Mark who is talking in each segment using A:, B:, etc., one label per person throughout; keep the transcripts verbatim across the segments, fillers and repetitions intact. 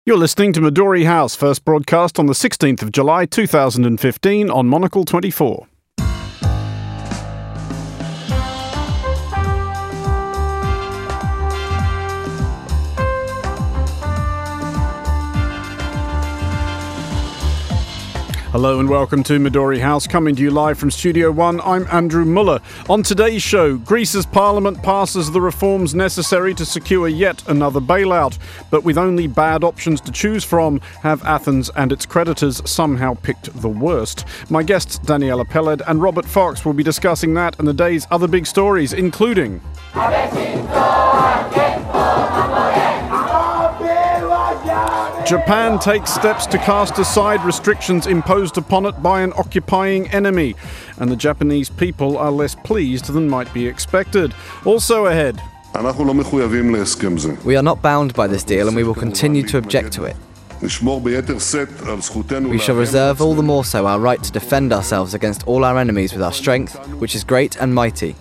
A: You're listening to Midori House, first broadcast on the sixteenth of July two thousand fifteen on Monocle twenty-four. Hello and welcome to Midori House, coming to you live from Studio One. I'm Andrew Muller. On today's show, Greece's parliament passes the reforms necessary to secure yet another bailout. But with only bad options to choose from, have Athens and its creditors somehow picked the worst? My guests, Daniela Peled and Robert Fox, will be discussing that and the day's other big stories, including... Japan takes steps to cast aside restrictions imposed upon it by an occupying enemy, and the Japanese people are less pleased than might be expected. Also ahead...
B: We are not bound by this deal and we will continue to object to it. We shall reserve all the more so our right to defend ourselves against all our enemies with our strength, which is great and mighty.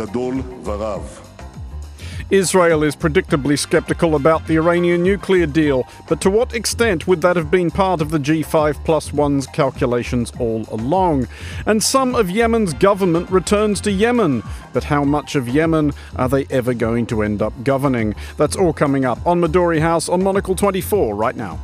A: Israel is predictably sceptical about the Iranian nuclear deal, but to what extent would that have been part of the G five plus one's calculations all along? And some of Yemen's government returns to Yemen, but how much of Yemen are they ever going to end up governing? That's all coming up on Midori House on Monocle twenty-four right now.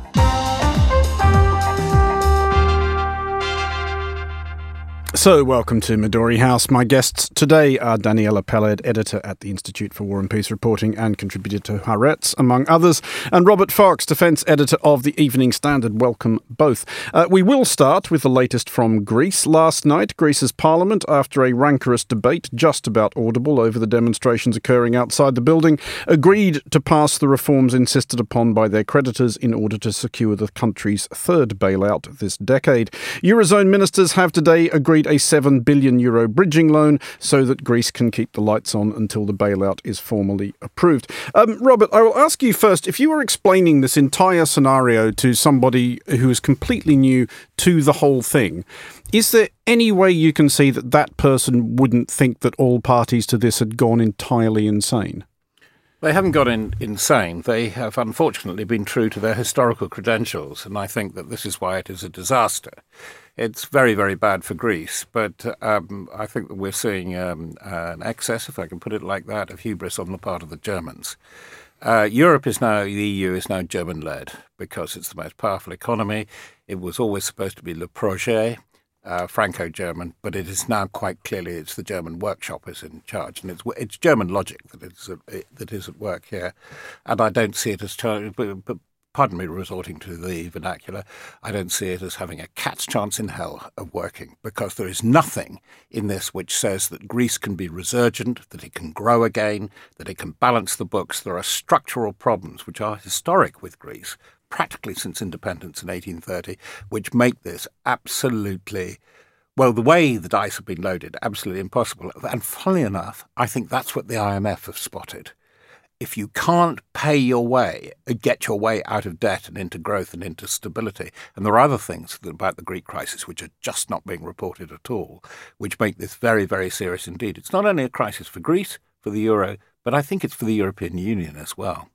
A: So, welcome to Midori House. My guests today are Daniela Peled, editor at the Institute for War and Peace Reporting and contributor to Haaretz, among others, and Robert Fox, defence editor of the Evening Standard. Welcome both. Uh, we will start with the latest from Greece. Last night, Greece's parliament, after a rancorous debate just about audible over the demonstrations occurring outside the building, agreed to pass the reforms insisted upon by their creditors in order to secure the country's third bailout this decade. Eurozone ministers have today agreed a seven billion euro bridging loan so that Greece can keep the lights on until the bailout is formally approved. Um, Robert, I will ask you first, if you were explaining this entire scenario to somebody who is completely new to the whole thing, is there any way you can see that that person wouldn't think that all parties to this had gone entirely insane?
C: They haven't got in, insane. They have unfortunately been true to their historical credentials, and I think that this is why it is a disaster. It's very, very bad for Greece, but um, I think that we're seeing um, an excess, if I can put it like that, of hubris on the part of the Germans. Uh, Europe is now, the E U is now German-led because it's the most powerful economy. It was always supposed to be Le Projet, uh, Franco-German, but it is now quite clearly it's the German workshop is in charge, and it's it's German logic that is at, that is at work here, and I don't see it as charged. But, but pardon me resorting to the vernacular, I don't see it as having a cat's chance in hell of working, because there is nothing in this which says that Greece can be resurgent, that it can grow again, that it can balance the books. There are structural problems which are historic with Greece, practically since independence in eighteen thirty, which make this absolutely, well, the way the dice have been loaded, absolutely impossible. And funnily enough, I think that's what the I M F have spotted. If you can't pay your way, get your way out of debt and into growth and into stability, and there are other things about the Greek crisis which are just not being reported at all, which make this very, very serious indeed. It's not only a crisis for Greece, for the euro, but I think it's for the European Union as well.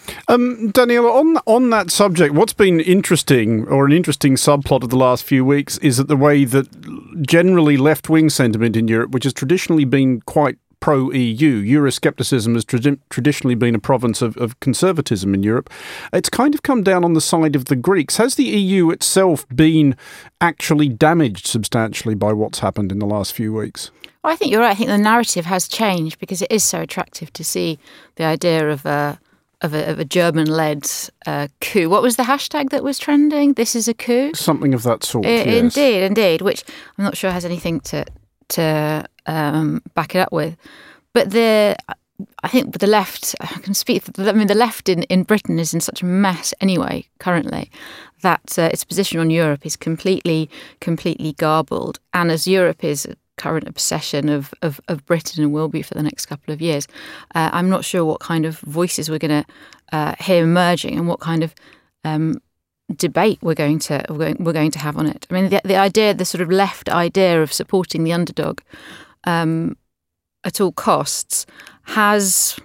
A: Um, Daniela, on on that subject, what's been interesting, or an interesting subplot of the last few weeks, is that the way that generally left-wing sentiment in Europe, which has traditionally been quite pro-E U. Euroscepticism has tra- traditionally been a province of, of conservatism in Europe. It's kind of come down on the side of the Greeks. Has the E U itself been actually damaged substantially by what's happened in the last few weeks?
D: Well, I think you're right. I think the narrative has changed because it is so attractive to see the idea of a of a, of a German-led uh, coup. What was the hashtag that was trending? This is a coup?
A: Something of that sort,
D: I,
A: yes.
D: Indeed, indeed, which I'm not sure has anything to to um, back it up with. But the, I think the left, I can speak, I mean, the left in, in Britain is in such a mess anyway, currently, that uh, its position on Europe is completely, completely garbled. And as Europe is a current obsession of, of, of Britain and will be for the next couple of years, uh, I'm not sure what kind of voices we're going to uh, hear emerging and what kind of um, debate we're going to we're going, we're going to have on it. I mean, the, the idea, the sort of left idea of supporting the underdog um, at all costs has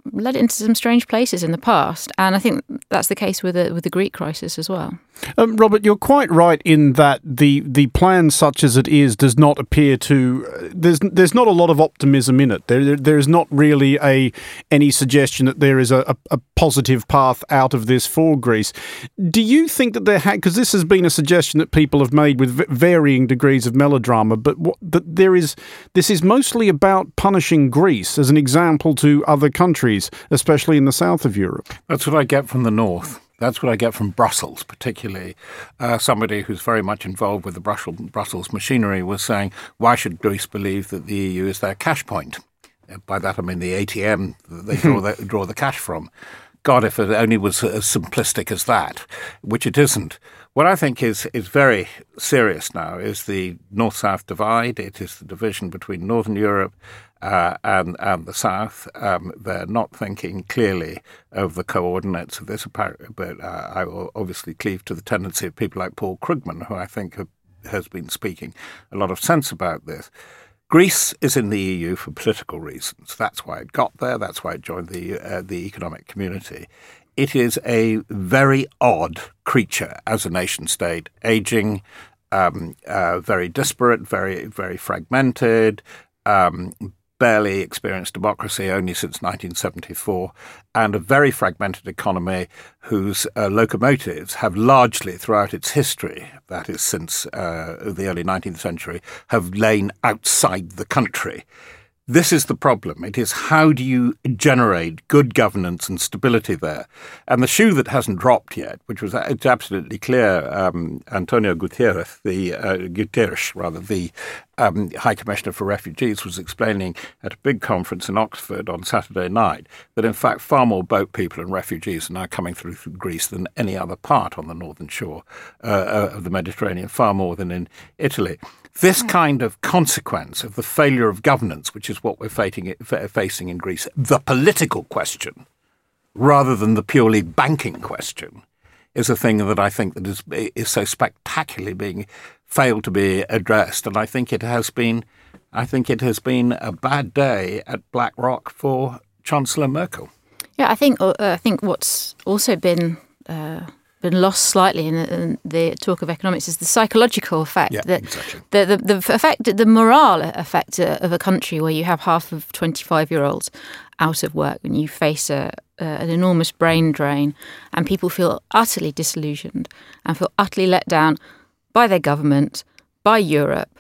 D: led it into some strange places in the past. And I think that's the case with the, with the Greek crisis as well.
A: Um, Robert, you're quite right in that the the plan, such as it is, does not appear to. Uh, there's there's not a lot of optimism in it. There there, there is not really a any suggestion that there is a, a, a positive path out of this for Greece. Do you think that there had, because this has been a suggestion that people have made with v- varying degrees of melodrama, but what, that there is this is mostly about punishing Greece as an example to other countries, especially in the south of Europe?
C: That's what I get from the north. That's what I get from Brussels, particularly. Uh, somebody who's very much involved with the Brussels, Brussels machinery was saying, why should Greece believe that the E U is their cash point? Uh, by that I mean the A T M that they draw the, draw the cash from. God, if it only was as simplistic as that, which it isn't. What I think is is very serious now is the north-south divide. It is the division between Northern Europe uh, and, and the South. Um, they're not thinking clearly of the coordinates of this, but uh, I will obviously cleave to the tendency of people like Paul Krugman, who I think have, has been speaking a lot of sense about this. Greece is in the E U for political reasons. That's why it got there. That's why it joined the uh, the economic community. It is a very odd creature as a nation state, aging, um, uh, very disparate, very very fragmented, um, barely experienced democracy only since nineteen seventy-four, and a very fragmented economy whose uh, locomotives have largely throughout its history, that is since uh, the early nineteenth century, have lain outside the country. This is the problem. It is how do you generate good governance and stability there? And the shoe that hasn't dropped yet, which was it's absolutely clear, um, Antonio Guterres, the uh, Guterres rather, the um, High Commissioner for Refugees, was explaining at a big conference in Oxford on Saturday night that in fact far more boat people and refugees are now coming through Greece than any other part on the northern shore uh, of the Mediterranean, far more than in Italy. This kind of consequence of the failure of governance, which is what we're facing in Greece, the political question, rather than the purely banking question, is a thing that I think that is, is so spectacularly being failed to be addressed. And I think it has been, I think it has been a bad day at BlackRock for Chancellor Merkel.
D: Yeah, I think uh, I think what's also been uh, been lost slightly in the, in the talk of economics is the psychological effect.
C: Yeah,
D: that
C: exactly.
D: The, the the effect, the morale effect of a country where you have half of twenty-five-year-olds out of work and you face a, a, an enormous brain drain, and people feel utterly disillusioned and feel utterly let down by their government, by Europe,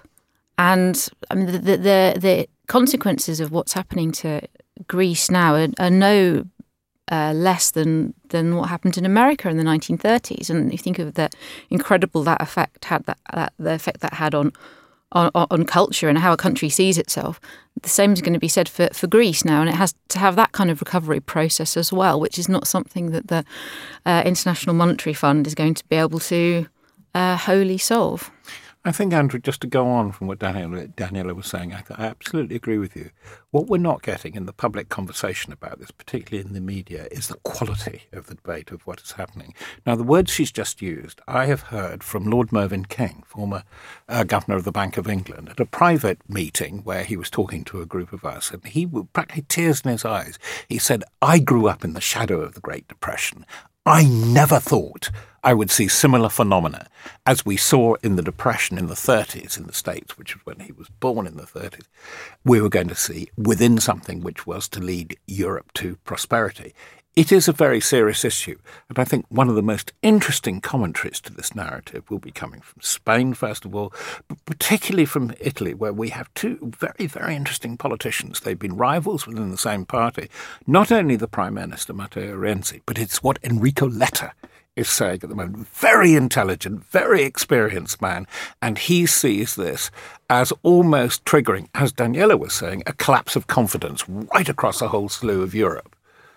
D: and I mean the the, the consequences of what's happening to Greece now are, are no Uh, less than than what happened in America in the nineteen thirties, and you think of the incredible that effect had that, that the effect that had on, on on culture and how a country sees itself. The same is going to be said for, for Greece now, and it has to have that kind of recovery process as well, which is not something that the uh, International Monetary Fund is going to be able to uh, wholly solve.
C: I think, Andrew, just to go on from what Daniela, Daniela was saying, I, I absolutely agree with you. What we're not getting in the public conversation about this, particularly in the media, is the quality of the debate of what is happening. Now, the words she's just used, I have heard from Lord Mervyn King, former uh, Governor of the Bank of England, at a private meeting where he was talking to a group of us, and he would practically tears in his eyes. He said, I grew up in the shadow of the Great Depression. I never thought I would see similar phenomena as we saw in the Depression in the thirties in the States, which was when he was born in the thirties. We were going to see within something which was to lead Europe to prosperity. It is a very serious issue. And I think one of the most interesting commentaries to this narrative will be coming from Spain, first of all, but particularly from Italy, where we have two very, very interesting politicians. They've been rivals within the same party. Not only the Prime Minister, Matteo Renzi, but it's what Enrico Letta is saying at the moment. Very intelligent, very experienced man. And he sees this as almost triggering, as Daniela was saying, a collapse of confidence right across a whole slew of Europe.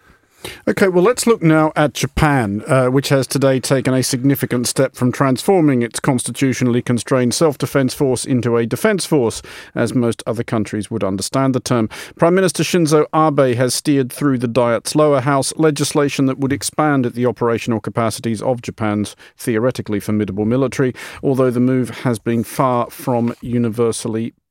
A: OK, well, let's look now at Japan, uh, which has today taken a significant step from transforming its constitutionally constrained self-defense force into a defense force, as most other countries would understand the term. Prime Minister Shinzo Abe has steered through the Diet's lower house legislation that would expand the operational capacities of Japan's theoretically formidable military, although the move has been far from universally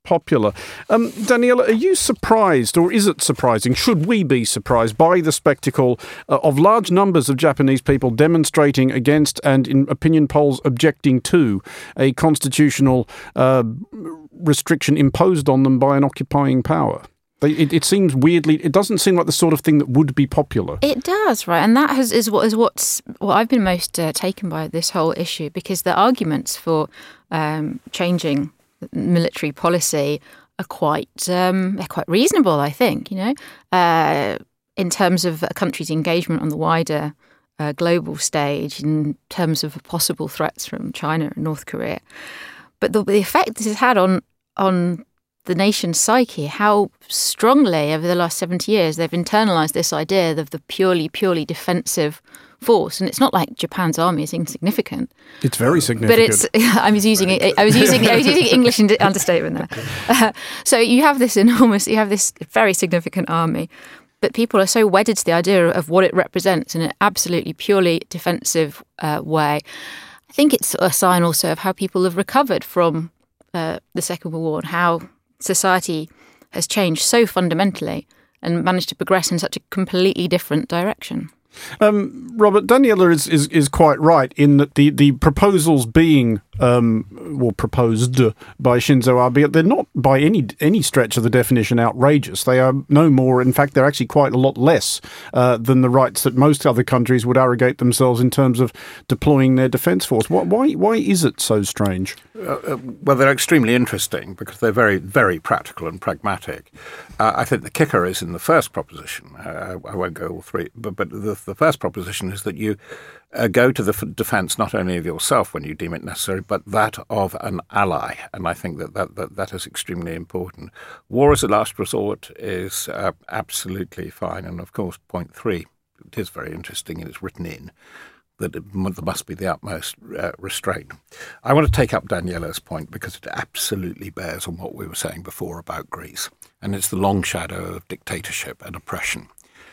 A: popular. Um, Daniela, are you surprised, or is it surprising, should we be surprised by the spectacle uh, of large numbers of Japanese people demonstrating against and, in opinion polls, objecting to a constitutional uh, restriction imposed on them by an occupying power? It, it seems weirdly, it doesn't seem like the sort of thing that would be popular.
D: It does, right? And that has, is what is what's what I've been most uh, taken by this whole issue, because the arguments for um, changing military policy are quite um, they're quite reasonable, I think. You know, uh, in terms of a country's engagement on the wider uh, global stage, in terms of possible threats from China and North Korea, but the, the effect this has had on on the nation's psyche, how strongly over the last seventy years they've internalised this idea of the purely, purely defensive force. And it's not like Japan's army is insignificant.
A: It's very significant.
D: But it's, I was using, I was using, I was using English understatement there. Uh, so you have this enormous, you have this very significant army, but people are so wedded to the idea of what it represents in an absolutely purely defensive uh, way. I think it's a sign also of how people have recovered from uh, the Second World War and how society has changed so fundamentally and managed to progress in such a completely different direction.
A: Um, Robert, Daniela is, is, is quite right in that the, the proposals being um, well, proposed by Shinzo Abe, they're not by any any stretch of the definition outrageous. They are no more, in fact, they're actually quite a lot less uh, than the rights that most other countries would arrogate themselves in terms of deploying their defence force. Why, why, why is it so strange?
C: Uh, well, they're extremely interesting because they're very, very practical and pragmatic. Uh, I think the kicker is in the first proposition. Uh, I won't go all three, but, but the, the first proposition is that you uh, go to the f- defence not only of yourself when you deem it necessary, but that of an ally. And I think that that, that, that is extremely important. War as a last resort is uh, absolutely fine. And of course, point three, it is very interesting and it's written in that it, there must be the utmost uh, restraint. I want to take up Daniela's point because it absolutely bears on what we were saying before about Greece. And it's the long shadow of dictatorship and oppression.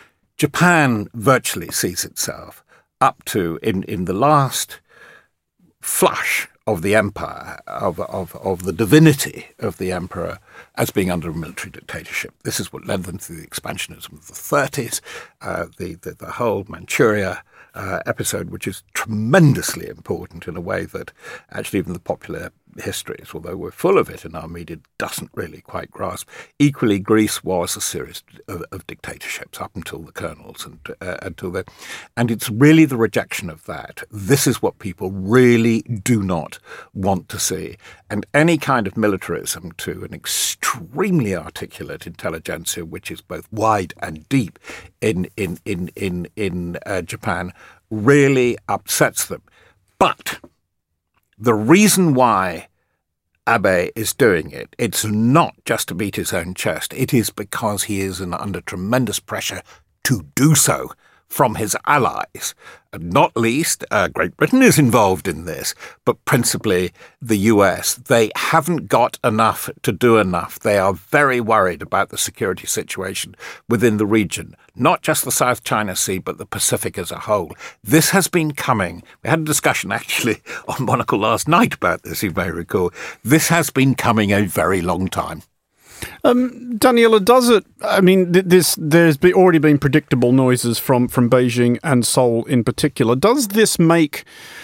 C: Japan virtually sees itself up to, in, in the last flush of the empire, of, of, of the divinity of the emperor, as being under a military dictatorship. This is what led them to the expansionism of the thirties, uh, the, the, the whole Manchuria uh, episode, which is tremendously important in a way that actually even the popular histories, although we're full of it in our media, doesn't really quite grasp. Equally, Greece was a series of, of dictatorships up until the colonels and uh, until then, and it's really the rejection of that. This is what people really do not want to see, and any kind of militarism to an extremely articulate intelligentsia, which is both wide and deep in in in in in uh, Japan, really upsets them. But the reason why Abe is doing it, it's not just to beat his own chest. It is because he is under tremendous pressure to do so from his allies. And not least, uh, Great Britain is involved in this, but principally the U S. They haven't got enough to do enough. They are very worried about the security situation within the region, not just the South China Sea, but the Pacific as a whole. This has been coming. We had a discussion actually on Monocle last night about this, you may recall. This has been coming a very long time.
A: Um, Daniela, does it? I mean, th- this there's be, already been predictable noises from, from Beijing and Seoul in particular. Does this make,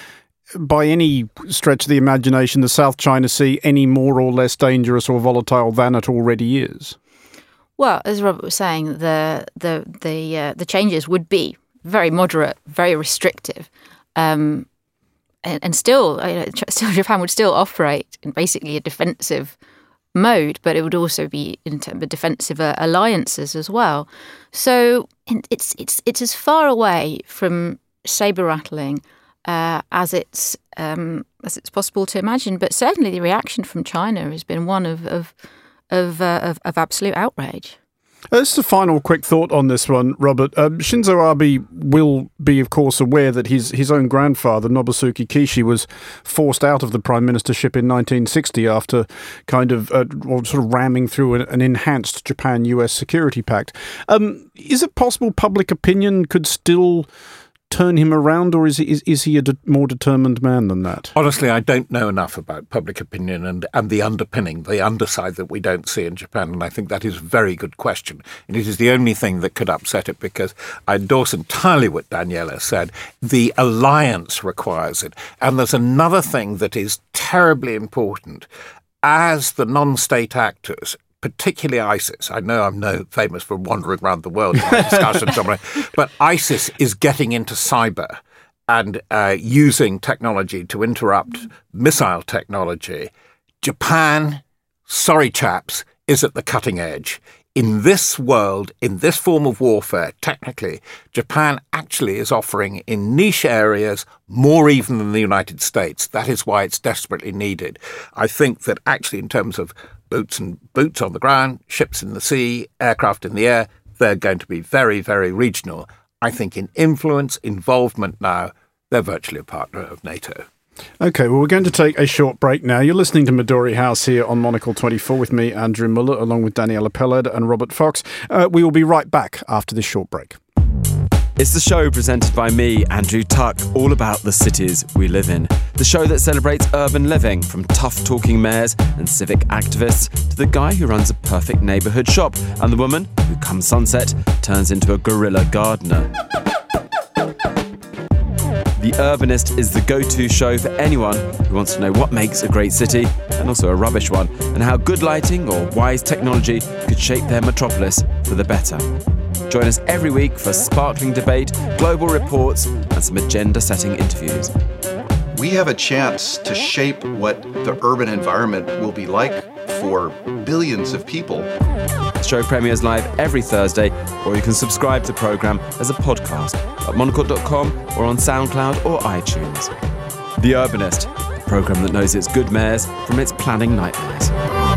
A: by any stretch of the imagination, the South China Sea any more or less dangerous or volatile than it already is?
D: Well, as Robert was saying, the the the uh, the changes would be very moderate, very restrictive, um, and, and still, you know, still Japan would still operate in basically a defensive mode, but it would also be in terms of defensive uh, alliances as well. So it's it's it's as far away from saber rattling uh, as it's um, as it's possible to imagine. But certainly, the reaction from China has been one of of of, uh, of, of absolute outrage.
A: Uh, just a final quick thought on this one, Robert. Uh, Shinzo Abe will be, of course, aware that his, his own grandfather, Nobusuke Kishi, was forced out of the prime ministership in nineteen sixty after kind of uh, sort of ramming through an, an enhanced Japan-U S security pact. Um, is it possible public opinion could still turn him around, or is he, is, is he a de- more determined man than that?
C: Honestly, I don't know enough about public opinion and, and the underpinning, the underside that we don't see in Japan, and I think that is a very good question. And it is the only thing that could upset it, because I endorse entirely what Daniela said. The alliance requires it. And there's another thing that is terribly important. As the non-state actors, particularly ISIS. I know I'm no famous for wandering around the world in my discussions, on it, but ISIS is getting into cyber and uh, using technology to interrupt missile technology. Japan, sorry chaps, is at the cutting edge. In this world, in this form of warfare, technically, Japan actually is offering in niche areas more even than the United States. That is why it's desperately needed. I think that actually in terms of boots and boots on the ground, ships in the sea, aircraft in the air, they're going to be very, very regional. I think in influence, involvement now, they're virtually a partner of NATO.
A: OK, well, we're going to take a short break now. You're listening to Midori House here on Monocle twenty-four with me, Andrew Muller, along with Daniela Peled and Robert Fox. Uh, we will be right back after this short break.
E: It's the show presented by me, Andrew Tuck, all about the cities we live in. The show that celebrates urban living, from tough-talking mayors and civic activists to the guy who runs a perfect neighbourhood shop and the woman who, come sunset, turns into a guerrilla gardener. The Urbanist is the go-to show for anyone who wants to know what makes a great city, and also a rubbish one, and how good lighting or wise technology could shape their metropolis for the better. Join us every week for sparkling debate, global reports, and some agenda-setting interviews.
F: We have a chance to shape what the urban environment will be like for billions of people.
E: The show premieres live every Thursday, or you can subscribe to the programme as a podcast at monocle dot com or on SoundCloud or iTunes. The Urbanist, the programme that knows its good mayors from its planning nightmares.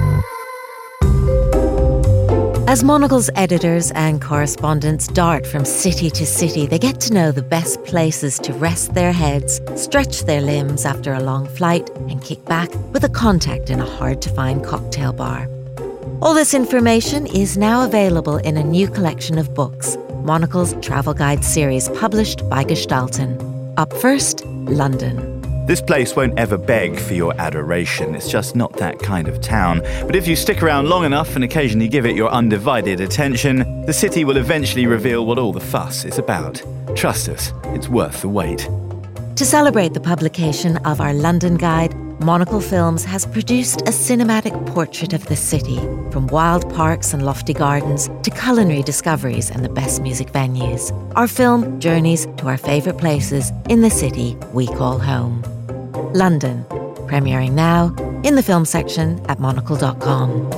G: As Monocle's editors and correspondents dart from city to city, they get to know the best places to rest their heads, stretch their limbs after a long flight, and kick back with a contact in a hard-to-find cocktail bar. All this information is now available in a new collection of books, Monocle's Travel Guide series, published by Gestalten. Up first, London.
H: This place won't ever beg for your adoration. It's just not that kind of town. But if you stick around long enough and occasionally give it your undivided attention, the city will eventually reveal what all the fuss is about. Trust us, it's worth the wait.
G: To celebrate the publication of our London Guide, Monocle Films has produced a cinematic portrait of the city, from wild parks and lofty gardens to culinary discoveries and the best music venues. Our film journeys to our favourite places in the city we call home. London, premiering now in the film section at monocle dot com.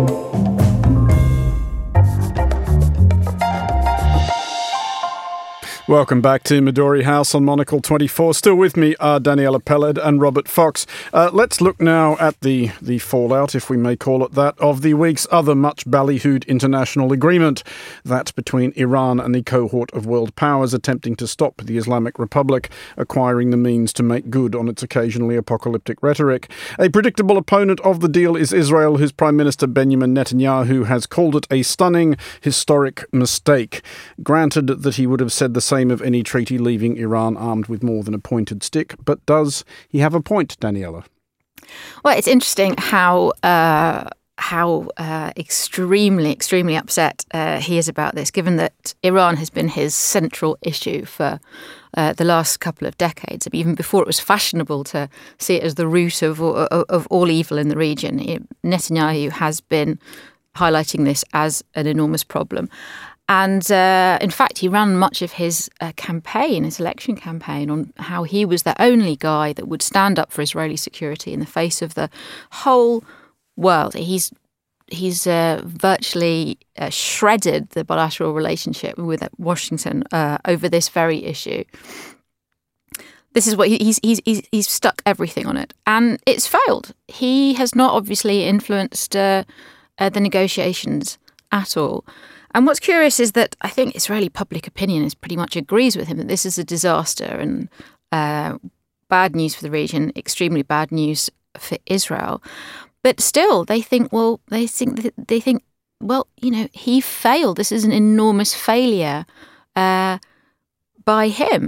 A: Welcome back to Midori House on Monocle twenty-four. Still with me are Daniela Peled and Robert Fox. Uh, let's look now at the, the fallout, if we may call it that, of the week's other much ballyhooed international agreement, that between Iran and the cohort of world powers attempting to stop the Islamic Republic acquiring the means to make good on its occasionally apocalyptic rhetoric. A predictable opponent of the deal is Israel, whose Prime Minister Benjamin Netanyahu has called it a stunning, historic mistake. Granted that he would have said the same Same of any treaty leaving Iran armed with more than a pointed stick. But does he have a point, Daniela?
D: Well, it's interesting how uh, how uh, extremely, extremely upset uh, he is about this, given that Iran has been his central issue for uh, the last couple of decades. Even before it was fashionable to see it as the root of, of, of all evil in the region, Netanyahu has been highlighting this as an enormous problem. And uh, in fact, he ran much of his uh, campaign, his election campaign, on how he was the only guy that would stand up for Israeli security in the face of the whole world. He's he's uh, virtually uh, shredded the bilateral relationship with Washington uh, over this very issue. This is what he, he's he's he's he's stuck everything on it, and it's failed. He has not obviously influenced uh, uh, the negotiations at all. And what's curious is that I think Israeli public opinion is pretty much agrees with him that this is a disaster and uh, bad news for the region, extremely bad news for Israel. But still, they think, well, they think, they think, well, you know, he failed. This is an enormous failure uh, by him.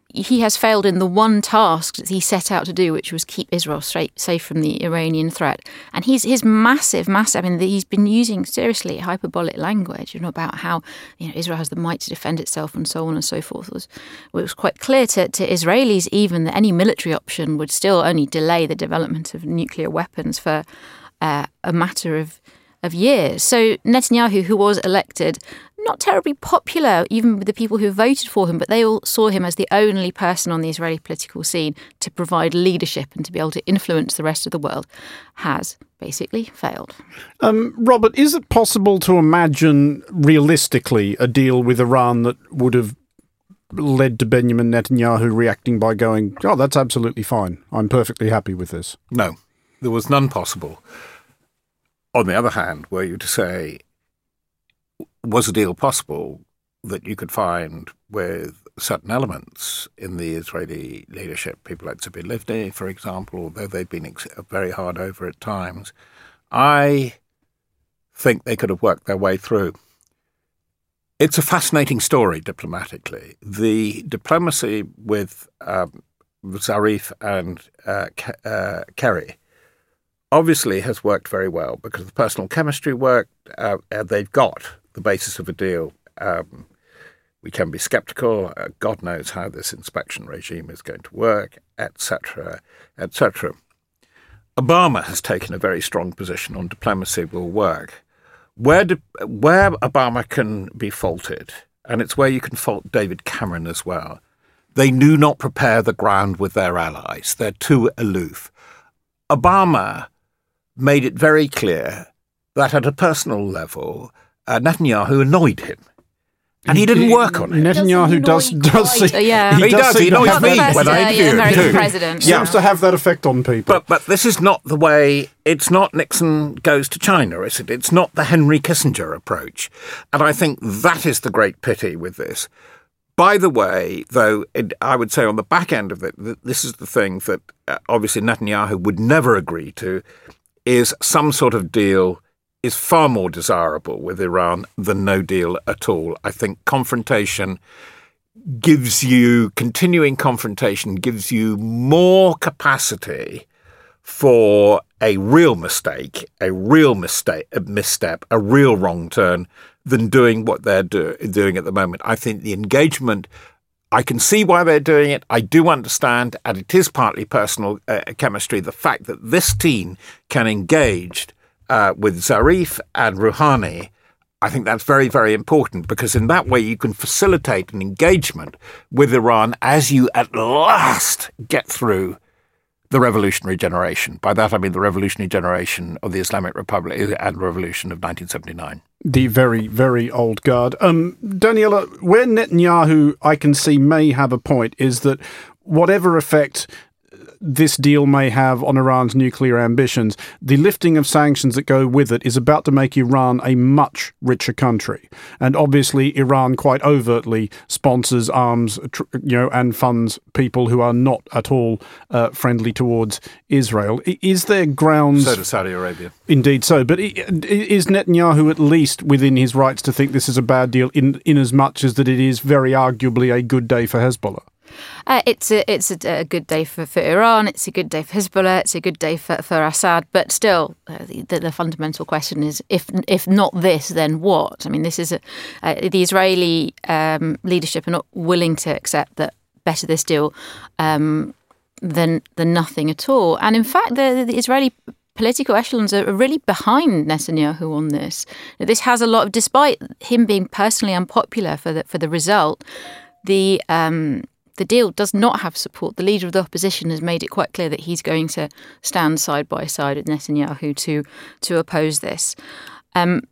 D: he has failed in the one task that he set out to do, which was keep Israel straight, safe from the Iranian threat. And he's his massive, massive. I mean, he's been using seriously hyperbolic language, you know, about how you know Israel has the might to defend itself and so on and so forth. It was, it was quite clear to, to Israelis even that any military option would still only delay the development of nuclear weapons for uh, a matter of of years. So Netanyahu, who was elected, not terribly popular even with the people who voted for him, but they all saw him as the only person on the Israeli political scene to provide leadership and to be able to influence the rest of the world, has basically failed.
A: Um, Robert, is it possible to imagine realistically a deal with Iran that would have led to Benjamin Netanyahu reacting by going, oh, that's absolutely fine, I'm perfectly happy with this?
C: No, there was none possible. On the other hand, were you to say, was a deal possible that you could find with certain elements in the Israeli leadership, people like Tzipi Livni, for example, although they've been ex- very hard over at times, I think they could have worked their way through. It's a fascinating story diplomatically. The diplomacy with um, Zarif and uh, Ke- uh, Kerry obviously has worked very well because the personal chemistry worked. Uh, they've got the basis of a deal. Um, we can be sceptical. Uh, God knows how this inspection regime is going to work, et cetera, et cetera. Obama has taken a very strong position on diplomacy will work. Where, di- where Obama can be faulted, and it's where you can fault David Cameron as well, they do not prepare the ground with their allies. They're too aloof. Obama made it very clear that at a personal level, uh, Netanyahu annoyed him. And he didn't work on it.
A: Netanyahu does does see,
D: Uh, yeah.
C: He does, he
A: seem to
C: annoys
A: have
C: me
A: that-
C: when I
D: uh,
C: interview him
D: American
C: too.
D: president.
A: seems to have that effect on people.
C: But but this is not the way, it's not Nixon goes to China, is it? It's not the Henry Kissinger approach. And I think that is the great pity with this. By the way, though, it, I would say on the back end of it, that this is the thing that uh, obviously Netanyahu would never agree to, is some sort of deal is far more desirable with Iran than no deal at all. I think confrontation gives you, continuing confrontation gives you more capacity for a real mistake, a real mistake, a misstep, a real wrong turn than doing what they're do- doing at the moment. I think the engagement, I can see why they're doing it. I do understand, and it is partly personal uh, chemistry, the fact that this team can engage uh, with Zarif and Rouhani. I think that's very, very important because in that way you can facilitate an engagement with Iran as you at last get through the revolutionary generation. By that I mean the revolutionary generation of the Islamic Republic and revolution of nineteen seventy-nine.
A: The very, very old guard. Um, Daniela, where Netanyahu, I can see, may have a point is that whatever effect this deal may have on Iran's nuclear ambitions, the lifting of sanctions that go with it is about to make Iran a much richer country. And obviously Iran quite overtly sponsors arms, you know, and funds people who are not at all uh, friendly towards Israel. Is there grounds...
C: So does Saudi Arabia.
A: Indeed so. But is Netanyahu at least within his rights to think this is a bad deal in, in as much as that it is very arguably a good day for Hezbollah?
D: Uh, it's a it's a, a good day for, for Iran. It's a good day for Hezbollah. It's a good day for, for Assad. But still, uh, the, the fundamental question is: if if not this, then what? I mean, this is a, uh, the Israeli um, leadership are not willing to accept that better this deal um, than than nothing at all. And in fact, the, the Israeli political echelons are really behind Netanyahu on this. This has a lot of, despite him being personally unpopular for the for the result, the um, The deal does not have support. The leader of the opposition has made it quite clear that he's going to stand side by side with Netanyahu to to oppose this. Um,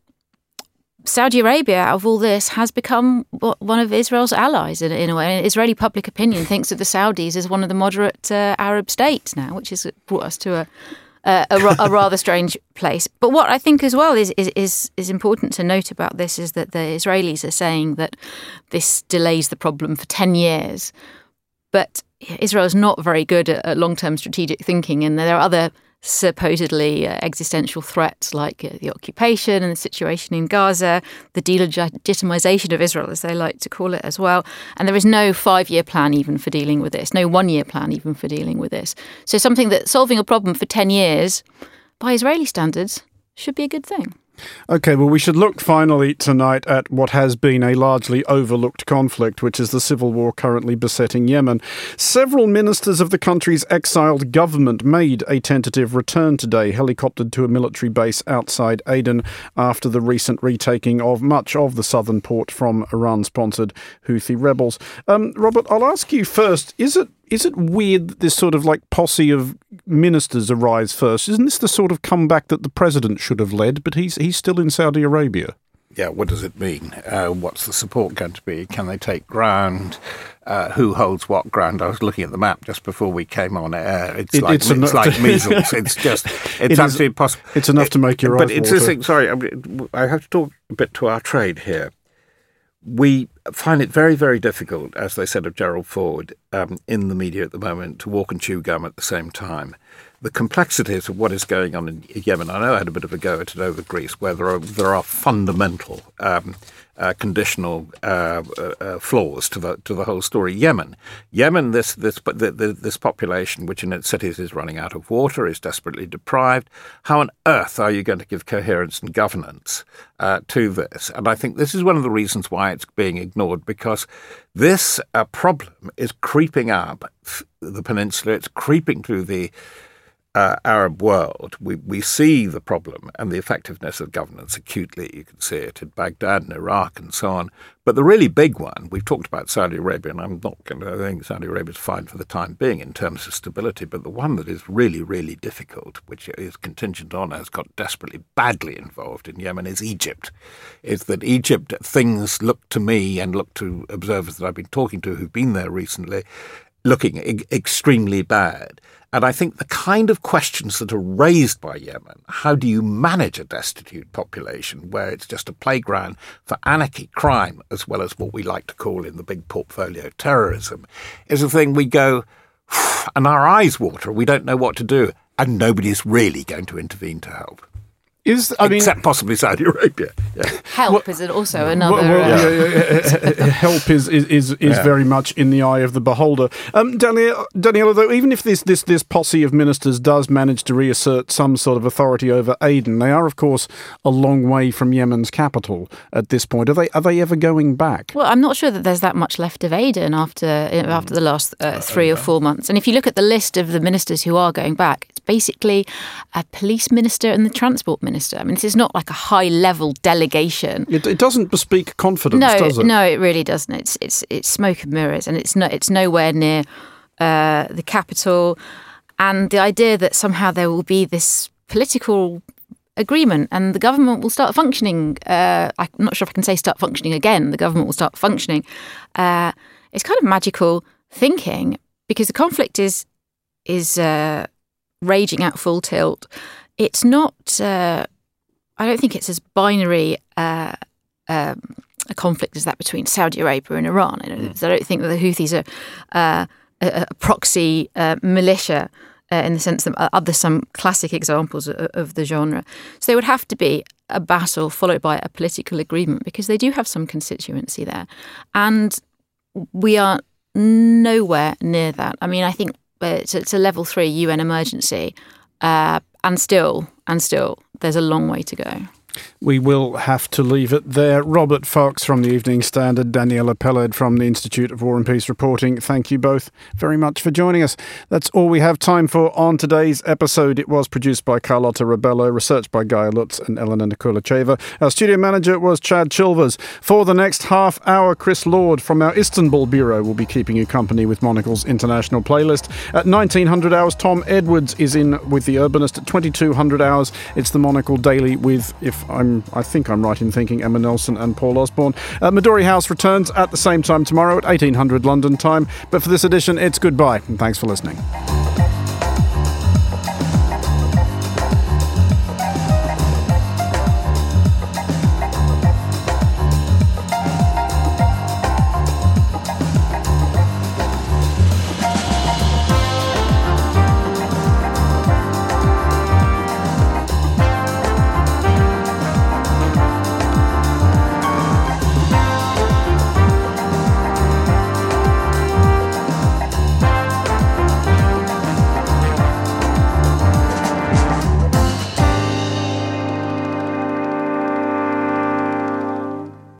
D: Saudi Arabia, out of all this, has become one of Israel's allies in, in a way. And Israeli public opinion thinks of the Saudis as one of the moderate uh, Arab states now, which has brought us to a, a, a, a rather strange place. But what I think as well is, is is is important to note about this is that the Israelis are saying that this delays the problem for ten years. But Israel is not very good at, at long-term strategic thinking, and there are other supposedly uh, existential threats like uh, the occupation and the situation in Gaza, the delegitimization of Israel, as they like to call it as well. And there is no five-year plan even for dealing with this, no one-year plan even for dealing with this. So something that solving a problem for ten years, by Israeli standards, should be a good thing.
A: OK, well, we should look finally tonight at what has been a largely overlooked conflict, which is the civil war currently besetting Yemen. Several ministers of the country's exiled government made a tentative return today, helicoptered to a military base outside Aden after the recent retaking of much of the southern port from Iran-sponsored Houthi rebels. Um, Robert, I'll ask you first, is it Is it weird that this sort of like posse of ministers arrives first? Isn't this the sort of comeback that the president should have led, but he's he's still in Saudi Arabia?
C: Yeah, what does it mean? Uh, what's the support going to be? Can they take ground? Uh, who holds what ground? I was looking at the map just before we came on air. It's it, like it's, it's like measles. It's just it's it absolutely impossible.
A: It's enough to make your eyes
C: But it's
A: water.
C: this thing. Sorry, I have to talk a bit to our trade here. We find it very, very difficult, as they said of Gerald Ford um, in the media at the moment, to walk and chew gum at the same time. The complexities of what is going on in Yemen, I know I had a bit of a go at it over Greece, where there are, there are fundamental um, uh, conditional uh, uh, flaws to the to the whole story. Yemen, Yemen, this this the, the, this population, which in its cities is running out of water, is desperately deprived. How on earth are you going to give coherence and governance uh, to this? And I think this is one of the reasons why it's being ignored, because this uh, problem is creeping up the peninsula. It's creeping through the Uh, Arab world. We we see the problem and the effectiveness of governance acutely. You can see it in Baghdad and Iraq and so on. But the really big one, we've talked about Saudi Arabia, and I'm not going to think Saudi Arabia is fine for the time being in terms of stability, but the one that is really, really difficult, which is contingent on, has got desperately badly involved in Yemen, is Egypt. Is that Egypt, things look to me and look to observers that I've been talking to who've been there recently, looking e- extremely bad. And I think the kind of questions that are raised by Yemen, how do you manage a destitute population where it's just a playground for anarchy, crime, as well as what we like to call in the big portfolio terrorism, is a thing we go, and our eyes water, we don't know what to do, and nobody's really going to intervene to help.
A: Is, I
C: Except
A: mean,
C: possibly Saudi Arabia. Yeah.
D: Help well, is also another...
A: Well, well,
D: uh,
A: yeah, yeah, yeah. Help is is, is, is yeah. very much in the eye of the beholder. Um, Daniela, Daniela, though, even if this, this, this posse of ministers does manage to reassert some sort of authority over Aden, they are, of course, a long way from Yemen's capital at this point. Are they are they ever going back?
D: Well, I'm not sure that there's that much left of Aden after, after the last uh, three or four months. And if you look at the list of the ministers who are going back, it's basically a police minister and the transport minister. I mean, this is not like a high-level delegation.
A: It, it doesn't bespeak confidence,
D: no,
A: does it?
D: No, it really doesn't. It's it's it's smoke and mirrors, and it's no, it's nowhere near uh, the capital. And the idea that somehow there will be this political agreement and the government will start functioning. Uh, I'm not sure if I can say start functioning again. The government will start functioning. Uh, it's kind of magical thinking, because the conflict is is uh, raging at full tilt. It's not. Uh, I don't think it's as binary uh, um, a conflict as that between Saudi Arabia and Iran. I don't, mm. I don't think that the Houthis are uh, a, a proxy uh, militia uh, in the sense that other some classic examples of, of the genre. So there would have to be a battle followed by a political agreement, because they do have some constituency there, and we are nowhere near that. I mean, I think it's, it's a level three U N emergency. Uh, and still, and still, there's a long way to go.
A: We will have to leave it there. Robert Fox from the Evening Standard, Daniela Peled from the Institute of War and Peace Reporting. Thank you both very much for joining us. That's all we have time for on today's episode. It was produced by Carlotta Rebello, researched by Gaia Lutz and Elena Nikolacheva. Our studio manager was Chad Chilvers. For the next half hour, Chris Lord from our Istanbul bureau will be keeping you company with Monocle's international playlist. At nineteen hundred hours, Tom Edwards is in with The Urbanist. At twenty-two hundred hours, it's the Monocle Daily with, if I'm, I think I'm right in thinking, Emma Nelson and Paul Osborne. Uh, Midori House returns at the same time tomorrow at eighteen hundred London time. But for this edition, it's goodbye, and thanks for listening.